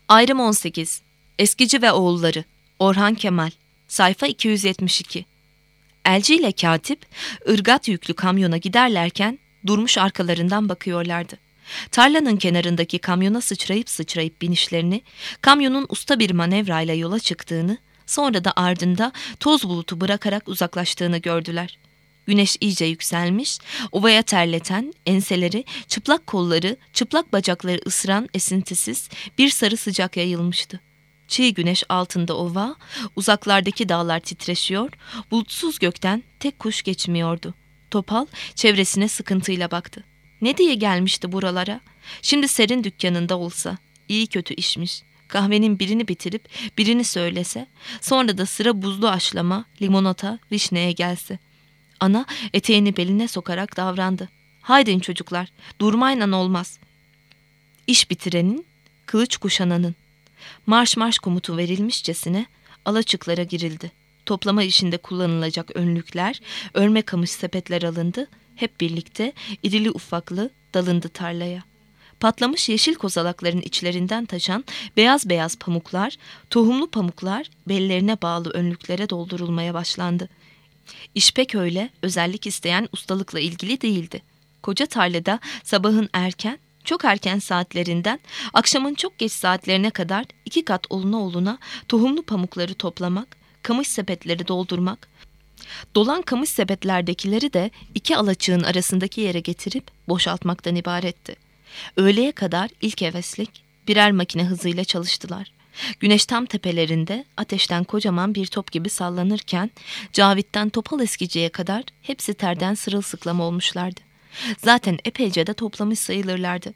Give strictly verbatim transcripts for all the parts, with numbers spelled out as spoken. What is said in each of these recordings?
Ayrım on sekiz. Eskici ve Oğulları. Orhan Kemal. Sayfa iki yüz yetmiş iki. Elçi ile katip, ırgat yüklü kamyona giderlerken durmuş arkalarından bakıyorlardı. Tarlanın kenarındaki kamyona sıçrayıp sıçrayıp binişlerini, kamyonun usta bir manevrayla yola çıktığını, sonra da ardında toz bulutu bırakarak uzaklaştığını gördüler. Güneş iyice yükselmiş, ovaya terleten, enseleri, çıplak kolları, çıplak bacakları ısıran esintisiz bir sarı sıcak yayılmıştı. Çiğ güneş altında ova, uzaklardaki dağlar titreşiyor, bulutsuz gökten tek kuş geçmiyordu. Topal çevresine sıkıntıyla baktı. Ne diye gelmişti buralara? Şimdi serin dükkanında olsa, iyi kötü işmiş. Kahvenin birini bitirip birini söylese, sonra da sıra buzlu aşlama, limonata, vişneye gelse. Ana eteğini beline sokarak davrandı. Haydin çocuklar, durmayla olmaz. İş bitirenin, kılıç kuşananın. Marş marş komutu verilmişçesine alaçıklara girildi. Toplama işinde kullanılacak önlükler, örme kamış sepetler alındı. Hep birlikte irili ufaklı dalındı tarlaya. Patlamış yeşil kozalakların içlerinden taşan beyaz beyaz pamuklar, tohumlu pamuklar bellerine bağlı önlüklere doldurulmaya başlandı. İş pek öyle özellik isteyen ustalıkla ilgili değildi. Koca tarlada sabahın erken, çok erken saatlerinden akşamın çok geç saatlerine kadar iki kat oluna oluna tohumlu pamukları toplamak, kamış sepetleri doldurmak, dolan kamış sepetlerdekileri de iki alaçığın arasındaki yere getirip boşaltmaktan ibaretti. Öğleye kadar ilk heveslik birer makine hızıyla çalıştılar. Güneş tam tepelerinde ateşten kocaman bir top gibi sallanırken Cavit'ten Topal Eskici'ye kadar hepsi terden sırılsıklam olmuşlardı. Zaten epeyce de toplamış sayılırlardı.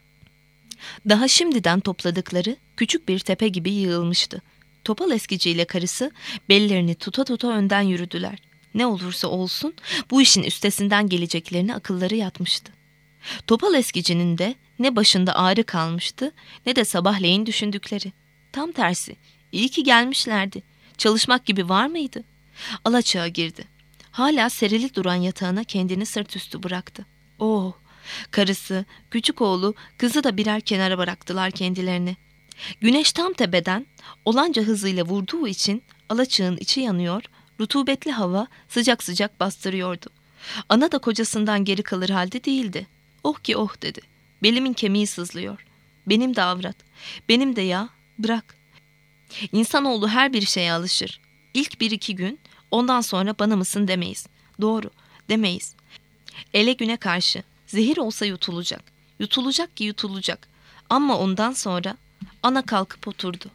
Daha şimdiden topladıkları küçük bir tepe gibi yığılmıştı. Topal Eskici ile karısı bellerini tuta tuta önden yürüdüler. Ne olursa olsun bu işin üstesinden geleceklerine akılları yatmıştı. Topal Eskici'nin de ne başında ağrı kalmıştı ne de sabahleyin düşündükleri. Tam tersi, iyi ki gelmişlerdi. Çalışmak gibi var mıydı? Alaçağa girdi. Hala serili duran yatağına kendini sırt üstü bıraktı. Oh! Karısı, küçük oğlu, kızı da birer kenara bıraktılar kendilerini. Güneş tam tepeden olanca hızıyla vurduğu için alaçığın içi yanıyor, rutubetli hava sıcak sıcak bastırıyordu. Ana da kocasından geri kalır halde değildi. Oh ki oh dedi. Belimin kemiği sızlıyor. Benim de avrat. Benim de ya. Bırak. İnsanoğlu her bir şeye alışır. İlk bir iki gün, ondan sonra bana mısın demeyiz. Doğru, demeyiz. Ele güne karşı, zehir olsa yutulacak. Yutulacak ki yutulacak. Ama ondan sonra ana kalkıp oturdu.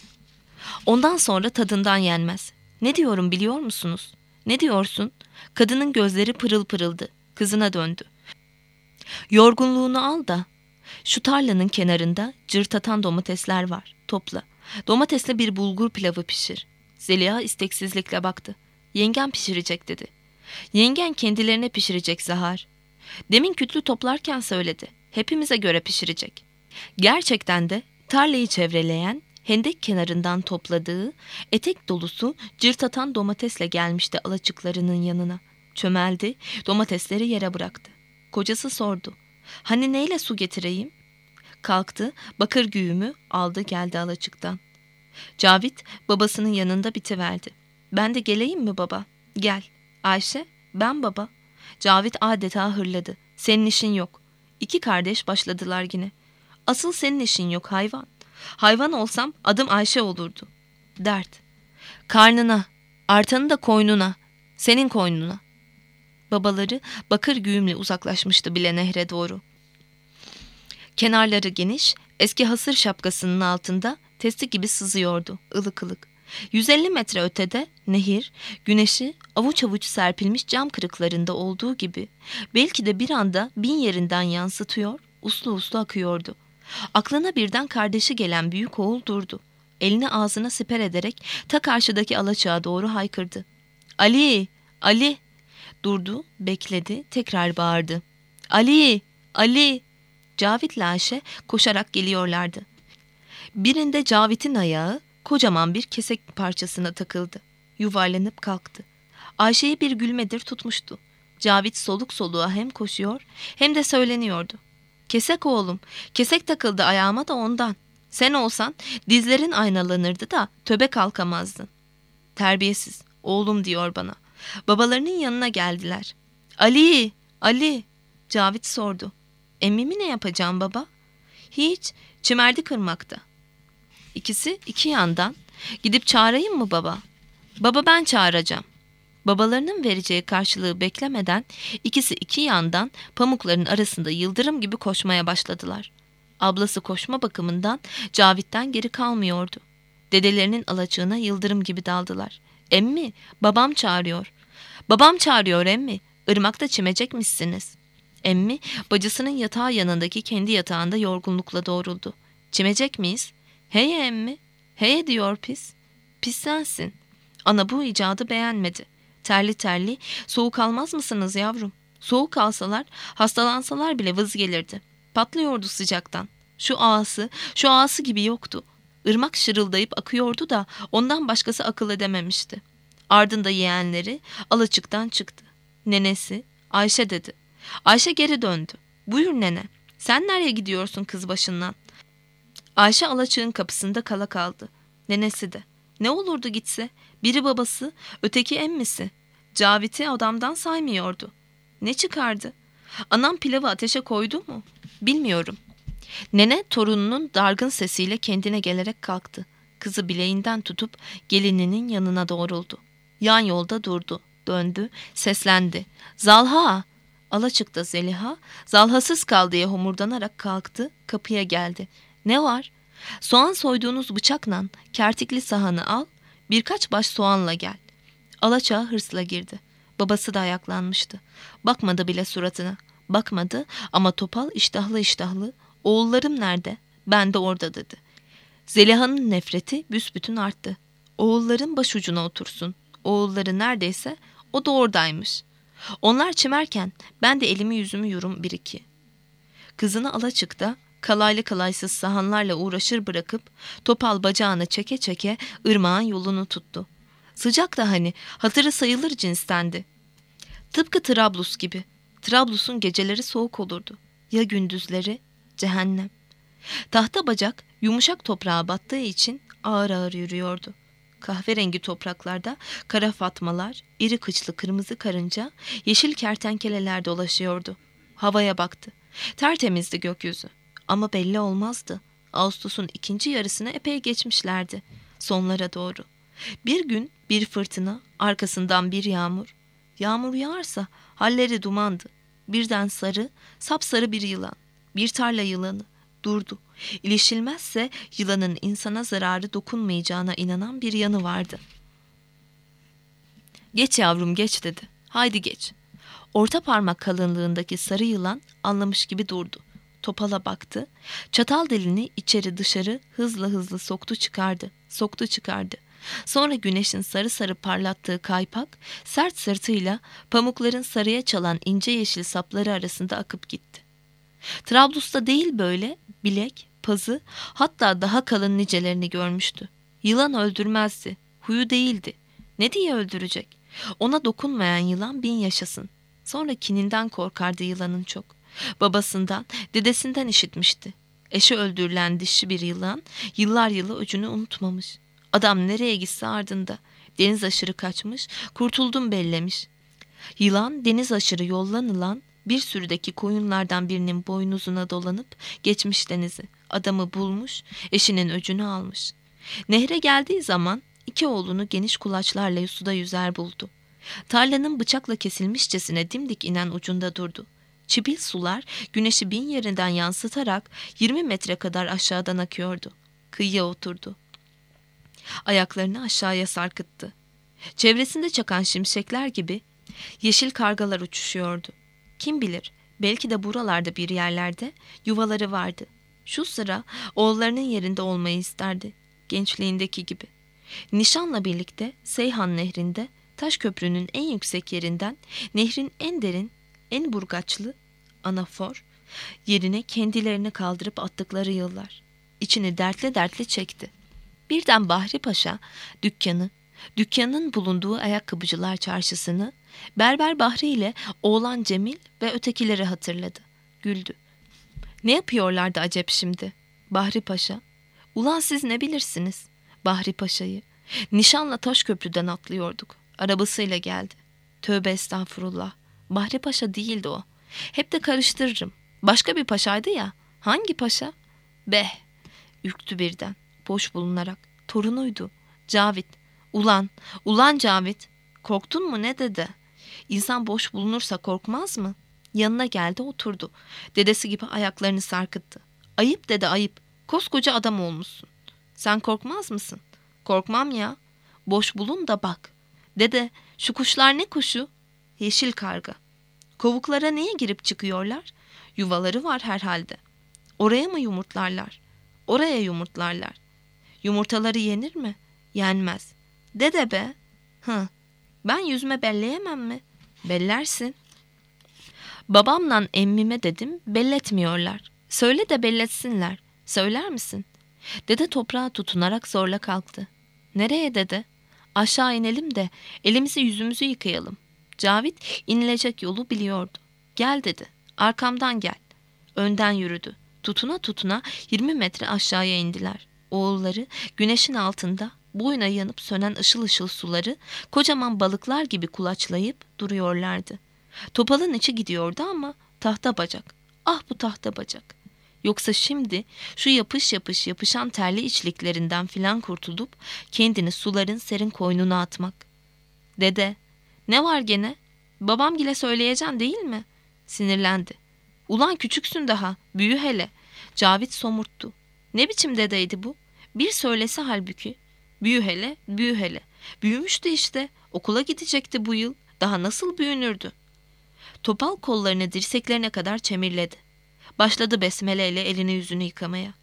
Ondan sonra tadından yenmez. Ne diyorum biliyor musunuz? Ne diyorsun? Kadının gözleri pırıl pırıldı. Kızına döndü. Yorgunluğunu al da şu tarlanın kenarında cırtatan domatesler var. Topla. Domatesle bir bulgur pilavı pişir. Zeliha isteksizlikle baktı. Yengen pişirecek dedi. Yengen kendilerine pişirecek Zahar. Demin kütlü toplarken söyledi. Hepimize göre pişirecek. Gerçekten de tarlayı çevreleyen, hendek kenarından topladığı, etek dolusu cırtatan domatesle gelmişti alaçıklarının yanına. Çömeldi, domatesleri yere bıraktı. Kocası sordu. Hani neyle su getireyim? Kalktı, bakır güğümü aldı geldi alaçıktan. Cavit babasının yanında bitiverdi. Ben de geleyim mi baba? Gel. Ayşe, ben baba. Cavit adeta hırladı. Senin işin yok. İki kardeş başladılar yine. Asıl senin işin yok hayvan. Hayvan olsam adım Ayşe olurdu. Dert. Karnına, artanı da koynuna, senin koynuna. Babaları bakır güğümle uzaklaşmıştı bile nehre doğru. Kenarları geniş, eski hasır şapkasının altında testi gibi sızıyordu, ılık ılık. yüz elli metre ötede nehir, güneşi avuç avuç serpilmiş cam kırıklarında olduğu gibi belki de bir anda bin yerinden yansıtıyor, uslu uslu akıyordu. Aklına birden kardeşi gelen büyük oğul durdu. Elini ağzına siper ederek ta karşıdaki alaçağa doğru haykırdı. Ali! Ali! Durdu, bekledi, tekrar bağırdı. Ali! Ali! Cavit'le Ayşe koşarak geliyorlardı. Birinde Cavit'in ayağı kocaman bir kesek parçasına takıldı. Yuvarlanıp kalktı. Ayşe'yi bir gülmedir tutmuştu. Cavit soluk soluğa hem koşuyor hem de söyleniyordu. Kesek oğlum, kesek takıldı ayağıma da ondan. Sen olsan dizlerin aynalanırdı da töbe kalkamazdın. Terbiyesiz, oğlum diyor bana. Babalarının yanına geldiler. Ali, Ali, Cavit sordu. Emmimi ne yapacağım baba? Hiç, çimerdi kırmakta. İkisi iki yandan, gidip çağırayım mı baba? Baba ben çağıracağım. Babalarının vereceği karşılığı beklemeden ikisi iki yandan pamukların arasında yıldırım gibi koşmaya başladılar. Ablası koşma bakımından Cavit'ten geri kalmıyordu. Dedelerinin alaçığına yıldırım gibi daldılar. Emmi, babam çağırıyor. Babam çağırıyor emmi. Irmakta çimecekmişsiniz. Emmi, bacısının yatağı yanındaki kendi yatağında yorgunlukla doğruldu. Çimecek miyiz? Heye emmi. Heye diyor pis. Pis sensin. Ana bu icadı beğenmedi. Terli terli, soğuk almaz mısınız yavrum? Soğuk alsalar, hastalansalar bile vız gelirdi. Patlıyordu sıcaktan. Şu ağası, şu ağası gibi yoktu. Irmak şırıldayıp akıyordu da ondan başkası akıl edememişti. Ardında yeğenleri alaçıktan çıktı. Nenesi, Ayşe dedi. Ayşe geri döndü. Buyur nene, sen nereye gidiyorsun kız başından? Ayşe alaçığın kapısında kala kaldı. Nenesi de. Ne olurdu gitse? Biri babası, öteki emmisi. Cavit'i adamdan saymıyordu. Ne çıkardı? Anam pilavı ateşe koydu mu? Bilmiyorum. Nene torununun dargın sesiyle kendine gelerek kalktı. Kızı bileğinden tutup gelininin yanına doğruldu. Yan yolda durdu, döndü, seslendi. Zalha! Alaçıkta Zeliha, zalhasız kal diye homurdanarak kalktı, kapıya geldi. Ne var? Soğan soyduğunuz bıçakla kertikli sahanı al, birkaç baş soğanla gel. Alaçağa hırsla girdi. Babası da ayaklanmıştı. Bakmadı bile suratına. Bakmadı ama topal iştahlı iştahlı, oğullarım nerede? Ben de orada dedi. Zeliha'nın nefreti büsbütün arttı. Oğulların başucuna otursun. Oğulları neredeyse o da oradaymış. Onlar çimerken ben de elimi yüzümü yorum bir iki. Kızını Alaçık'ta kalaylı kalaysız sahanlarla uğraşır bırakıp topal bacağını çeke çeke ırmağın yolunu tuttu. Sıcak da hani hatırı sayılır cinstendi. Tıpkı Trablus gibi. Trablus'un geceleri soğuk olurdu. Ya gündüzleri? Cehennem. Tahta bacak yumuşak toprağa battığı için ağır ağır yürüyordu. Kahverengi topraklarda kara fatmalar, iri kıçlı kırmızı karınca, yeşil kertenkeleler dolaşıyordu. Havaya baktı. Tertemizdi gökyüzü. Ama belli olmazdı. Ağustos'un ikinci yarısını epey geçmişlerdi. Sonlara doğru. Bir gün bir fırtına, arkasından bir yağmur. Yağmur yağarsa halleri dumandı. Birden sarı, sapsarı bir yılan. Bir tarla yılanı. Durdu. İlişilmezse yılanın insana zararı dokunmayacağına inanan bir yanı vardı. Geç yavrum geç dedi. Haydi geç. Orta parmak kalınlığındaki sarı yılan anlamış gibi durdu. Topala baktı. Çatal dilini içeri dışarı hızlı hızlı soktu çıkardı. Soktu çıkardı. Sonra güneşin sarı sarı parlattığı kaypak sert sırtıyla pamukların sarıya çalan ince yeşil sapları arasında akıp gitti. Trablus'ta değil böyle bilek, pazı, hatta daha kalın nicelerini görmüştü. Yılan öldürmezdi, huyu değildi. Ne diye öldürecek? Ona dokunmayan yılan bin yaşasın. Sonra kininden korkardı yılanın çok. Babasından, dedesinden işitmişti. Eşi öldürülen dişi bir yılan, yıllar yılı öcünü unutmamış. Adam nereye gitse ardında. Deniz aşırı kaçmış, kurtuldum bellemiş. Yılan deniz aşırı yollanılan bir sürüdeki koyunlardan birinin boynuzuna dolanıp geçmiş denizi. Adamı bulmuş, eşinin öcünü almış. Nehre geldiği zaman iki oğlunu geniş kulaçlarla suda yüzer buldu. Tarlanın bıçakla kesilmişçesine dimdik inen ucunda durdu. Çibil sular güneşi bin yerinden yansıtarak yirmi metre kadar aşağıdan akıyordu. Kıyıya oturdu. Ayaklarını aşağıya sarkıttı. Çevresinde çakan şimşekler gibi yeşil kargalar uçuşuyordu. Kim bilir, belki de buralarda bir yerlerde yuvaları vardı. Şu sıra oğullarının yerinde olmayı isterdi, gençliğindeki gibi. Nişanla birlikte Seyhan Nehri'nde taş köprünün en yüksek yerinden nehrin en derin, en burgaçlı anafor yerine kendilerini kaldırıp attıkları yıllar. İçini dertle dertle çekti. Birden Bahri Paşa dükkanı, dükkanın bulunduğu ayakkabıcılar çarşısını, Berber Bahri ile oğlan Cemil ve ötekileri hatırladı. Güldü. Ne yapıyorlardı acep şimdi? Bahri Paşa, Ulan siz ne bilirsiniz Bahri Paşa'yı? Nişanla Taşköprü'den atlıyorduk. Arabasıyla geldi. Tövbe estağfurullah. Bahri Paşa değildi o. Hep de karıştırırım. Başka bir paşaydı ya. Hangi paşa? Beh. Ürktü birden. Boş bulunarak. Torunuydu. Cavit. Ulan. Ulan Cavit. Korktun mu ne dedi? İnsan boş bulunursa korkmaz mı? Yanına geldi oturdu. Dedesi gibi ayaklarını sarkıttı. Ayıp dede ayıp. Koskoca adam olmuşsun. Sen korkmaz mısın? Korkmam ya. Boş bulun da bak. Dede şu kuşlar ne kuşu? Yeşil karga. Kovuklara niye girip çıkıyorlar? Yuvaları var herhalde. Oraya mı yumurtlarlar? Oraya yumurtlarlar. Yumurtaları yenir mi? Yenmez. Dede be. Hı. Ben yüzme belleyemem mi? Bellersin. Babamla emmime dedim, belletmiyorlar. Söyle de belletsinler. Söyler misin? Dede toprağa tutunarak zorla kalktı. Nereye dede? Aşağı inelim de elimizi yüzümüzü yıkayalım. Cavit inilecek yolu biliyordu. Gel dedi. Arkamdan gel. Önden yürüdü. Tutuna tutuna yirmi metre aşağıya indiler. Oğulları güneşin altında boyuna yanıp sönen ışıl ışıl suları kocaman balıklar gibi kulaçlayıp duruyorlardı. Topalın içi gidiyordu ama tahta bacak. Ah bu tahta bacak. Yoksa şimdi şu yapış yapış yapışan terli içliklerinden filan kurtulup kendini suların serin koynuna atmak. Dede, ne var gene? Babamgile söyleyeceksin değil mi? Sinirlendi. Ulan küçüksün daha, büyü hele. Cavit somurttu. Ne biçim dedeydi bu? Bir söylese halbuki. Büyü hele, büyü hele. Büyümüştü işte, okula gidecekti bu yıl. Daha nasıl büyünürdü? Topal kollarını dirseklerine kadar çemirledi. Başladı besmeleyle elini yüzünü yıkamaya.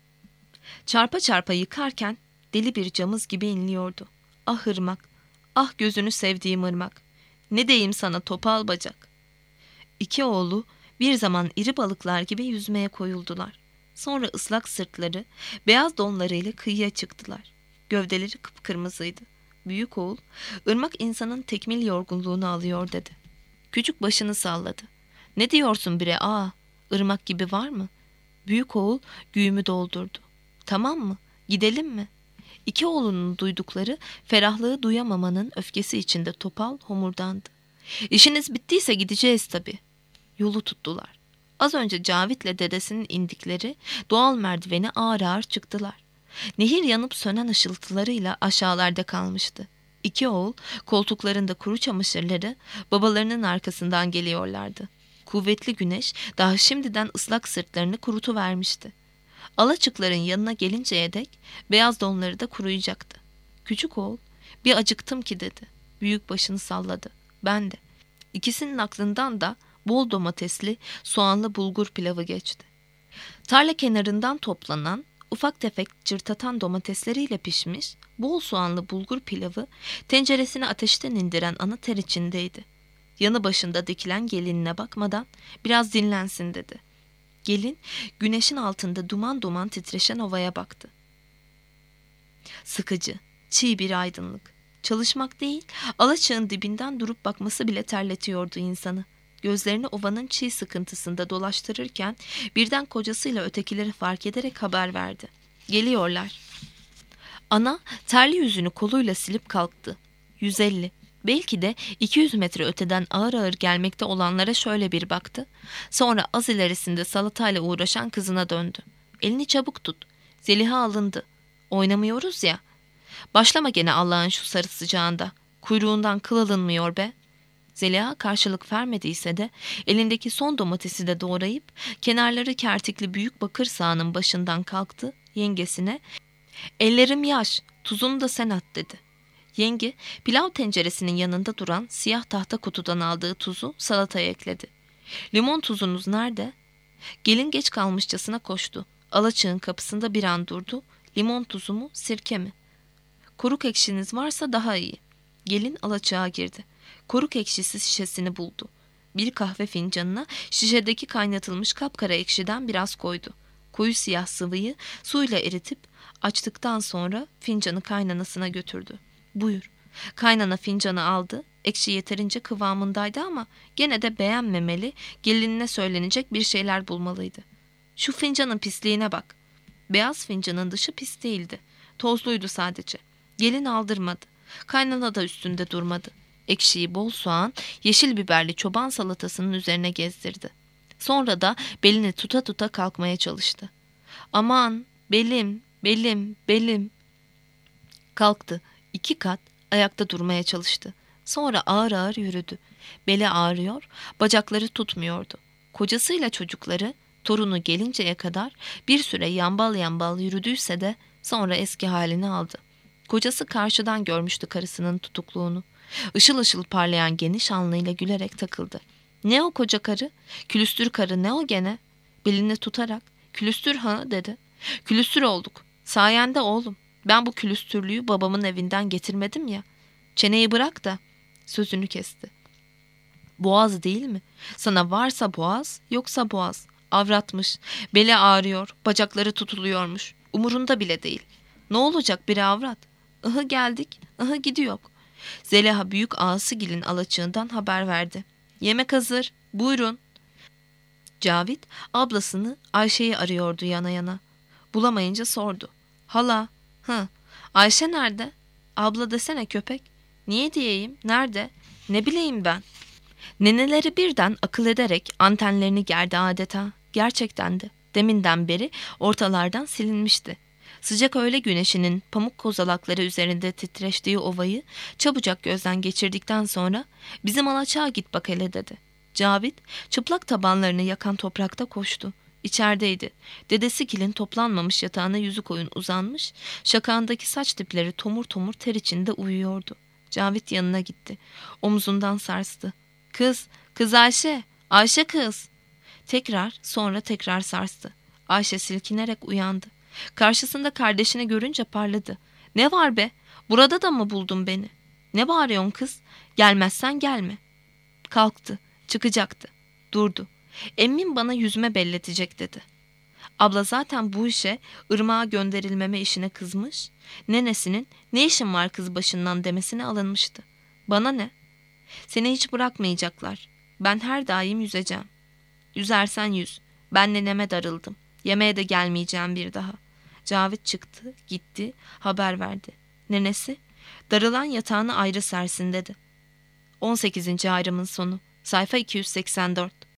Çarpa çarpa yıkarken deli bir camız gibi inliyordu. Ah ırmak, ah gözünü sevdiğim ırmak. Ne diyeyim sana topal bacak. İki oğlu bir zaman iri balıklar gibi yüzmeye koyuldular. Sonra ıslak sırtları, beyaz donlarıyla kıyıya çıktılar. Gövdeleri kıpkırmızıydı. Büyük oğul, ırmak insanın tekmil yorgunluğunu alıyor dedi. Küçük başını salladı. Ne diyorsun bre aa? Irmak gibi var mı? Büyük oğul güğümü doldurdu. Tamam mı? Gidelim mi? İki oğlunun duydukları ferahlığı duyamamanın öfkesi içinde topal homurdandı. İşiniz bittiyse gideceğiz tabii. Yolu tuttular. Az önce Cavit'le dedesinin indikleri doğal merdiveni ağır ağır çıktılar. Nehir yanıp sönen ışıltılarıyla aşağılarda kalmıştı. İki oğul koltuklarında kuru çamaşırları babalarının arkasından geliyorlardı. Kuvvetli güneş daha şimdiden ıslak sırtlarını kurutuvermişti. Alaçıkların yanına gelinceye dek beyaz donları da kuruyacaktı. Küçük oğul, bir acıktım ki dedi. Büyük başını salladı. Ben de. İkisinin aklından da bol domatesli, soğanlı bulgur pilavı geçti. Tarla kenarından toplanan, ufak tefek cırtatan domatesleriyle pişmiş, bol soğanlı bulgur pilavı tenceresini ateşten indiren ana ter içindeydi. Yanı başında dikilen gelinine bakmadan biraz dinlensin dedi. Gelin güneşin altında duman duman titreşen ovaya baktı. Sıkıcı, çiğ bir aydınlık. Çalışmak değil, alaçığın dibinden durup bakması bile terletiyordu insanı. Gözlerini ovanın çiğ sıkıntısında dolaştırırken birden kocasıyla ötekileri fark ederek haber verdi. Geliyorlar. Ana terli yüzünü koluyla silip kalktı. yüz elli. Belki de iki yüz metre öteden ağır ağır gelmekte olanlara şöyle bir baktı. Sonra az ilerisinde salatayla uğraşan kızına döndü. Elini çabuk tut. Zeliha alındı. Oynamıyoruz ya. Başlama gene Allah'ın şu sarı sıcağında. Kuyruğundan kıl alınmıyor be. Zeliha karşılık vermediyse de elindeki son domatesi de doğrayıp kenarları kertikli büyük bakır sağının başından kalktı yengesine. Ellerim yaş, tuzunu da sen at dedi. Yenge pilav tenceresinin yanında duran siyah tahta kutudan aldığı tuzu salataya ekledi. Limon tuzunuz nerede? Gelin geç kalmışçasına koştu. Alaçığın kapısında bir an durdu. Limon tuzu mu, sirke mi? Koruk ekşiniz varsa daha iyi. Gelin alaçığa girdi. Koruk ekşisi şişesini buldu. Bir kahve fincanına şişedeki kaynatılmış kapkara ekşiden biraz koydu. Koyu siyah sıvıyı suyla eritip açtıktan sonra fincanı kaynanasına götürdü. Buyur. Kaynana fincanı aldı. Ekşi yeterince kıvamındaydı ama gene de beğenmemeli, gelinine söylenecek bir şeyler bulmalıydı. Şu fincanın pisliğine bak. Beyaz fincanın dışı pis değildi. Tozluydu sadece. Gelin aldırmadı. Kaynana da üstünde durmadı. Ekşiyi bol soğan, yeşil biberli çoban salatasının üzerine gezdirdi. Sonra da belini tuta tuta kalkmaya çalıştı. Aman, belim, belim, belim. Kalktı. İki kat ayakta durmaya çalıştı. Sonra ağır ağır yürüdü. Beli ağrıyor, bacakları tutmuyordu. Kocasıyla çocukları, torunu gelinceye kadar bir süre yambal yambal yürüdüyse de sonra eski halini aldı. Kocası karşıdan görmüştü karısının tutukluğunu. Işıl ışıl parlayan geniş alnıyla gülerek takıldı. Ne o koca karı? Külüstür karı ne o gene? Belini tutarak, külüstür ha dedi. Külüstür olduk. Sayende oğlum. Ben bu külüstürlüğü babamın evinden getirmedim ya. Çeneyi bırak da. Sözünü kesti. Boğaz değil mi? Sana varsa boğaz, yoksa boğaz. Avratmış. Beli ağrıyor, bacakları tutuluyormuş. Umurunda bile değil. Ne olacak bir avrat? Ihı geldik, ıhı gidiyor. Zeliha büyük ağasıgilin alaçığından haber verdi. Yemek hazır, buyurun. Cavit ablasını Ayşe'yi arıyordu yana yana. Bulamayınca sordu. Hala, hı, Ayşe nerede? Abla desene köpek. Niye diyeyim, nerede? Ne bileyim ben. Neneleri birden akıl ederek antenlerini gerdi adeta. Gerçekten de deminden beri ortalardan silinmişti. Sıcak öğle güneşinin pamuk kozalakları üzerinde titreştiği ovayı çabucak gözden geçirdikten sonra bizim alaçağa git bak hele dedi. Cavit çıplak tabanlarını yakan toprakta koştu. İçerideydi. Dedesi kilin toplanmamış yatağına yüzü koyun uzanmış, şakağındaki saç dipleri tomur tomur ter içinde uyuyordu. Cavit yanına gitti. Omzundan sarstı. Kız, kız Ayşe, Ayşe kız. Tekrar, sonra tekrar sarstı. Ayşe silkinerek uyandı. Karşısında kardeşini görünce parladı. Ne var be? Burada da mı buldun beni? Ne bağırıyorsun kız? Gelmezsen gelme. Kalktı, çıkacaktı. Durdu. Emmim bana yüzüme belletecek dedi. Abla zaten bu işe, ırmağa gönderilmeme işine kızmış, nenesinin ne işin var kız başından demesine alınmıştı. Bana ne? Seni hiç bırakmayacaklar. Ben her daim yüzeceğim. Yüzersen yüz. Ben neneme darıldım. Yemeğe de gelmeyeceğim bir daha. Cavit çıktı, gitti, haber verdi. Nenesi? Darılan yatağını ayrı sersin dedi. on sekizinci ayrımın sonu. Sayfa iki yüz seksen dört.